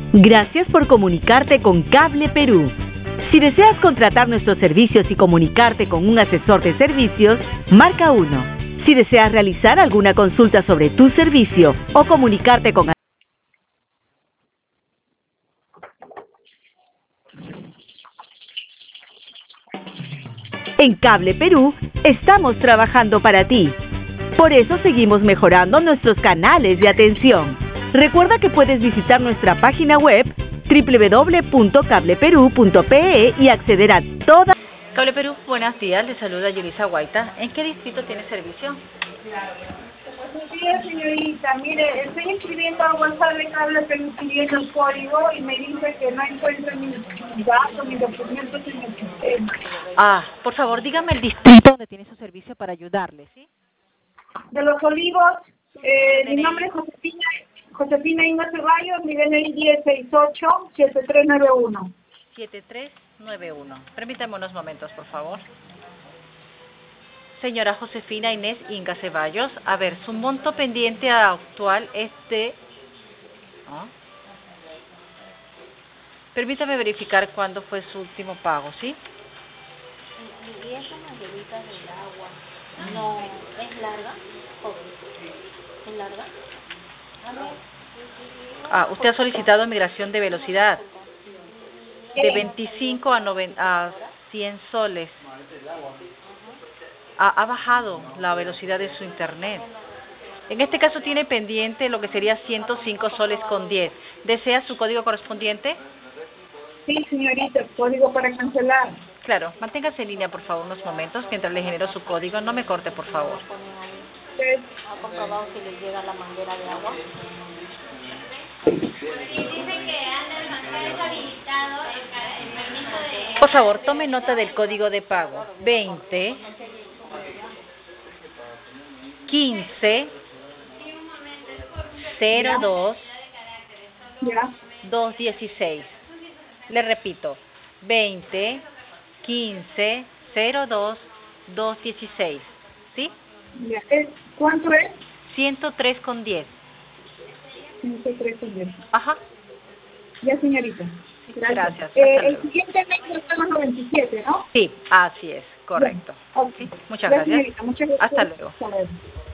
Gracias por comunicarte con Cable Perú. Si deseas contratar nuestros servicios y comunicarte con un asesor de servicios, marca 1. Si deseas realizar alguna consulta sobre tu servicio o comunicarte con... En Cable Perú estamos trabajando para ti. Por eso seguimos mejorando nuestros canales de atención. Recuerda que puedes visitar nuestra página web www.cableperú.pe y acceder a toda... Cable Perú, buenos días, le saluda Yulisa Guaita. ¿En qué distrito tiene servicio? Buenos días, señorita. Mire, estoy escribiendo a WhatsApp de Cable Perú pidiendo el código y me dice que no encuentro mis datos, mis documentos en el sistema. Por favor, dígame el distrito donde tiene su servicio para ayudarle, ¿sí? De Los Olivos, mi nombre es Josefina Inga Ceballos, mi DNI 1068-7391. 7391. Permítame unos momentos, por favor. Señora Josefina Inés Inga Ceballos, a ver, su monto pendiente actual es de... Permítame verificar cuándo fue su último pago, ¿sí? Y esa manguerita del agua, no, ¿es larga? ¿Es larga? Usted ha solicitado migración de velocidad de 25 a 100 soles. Ha bajado la velocidad de su internet. En este caso tiene pendiente lo que sería 105 soles con 10. ¿Desea su código correspondiente? Sí, señorita, código para cancelar. Claro, manténgase en línea, por favor, unos momentos, mientras le genero su código. No me corte, por favor. ¿Ha comprobado si le llega la manguera de agua? Por favor, tome nota del código de pago. 20 15 02 216. Le repito, 20 15 02 216. ¿Sí? Ya. ¿Cuánto es? 103,10. 103,10. Ajá. Ya, señorita. Gracias. El siguiente mes estamos los 27, ¿no? Sí, así es, correcto. Bien. Okay. ¿Sí? Muchas Ya, gracias. señorita, muchas gracias. Hasta luego. Hasta luego.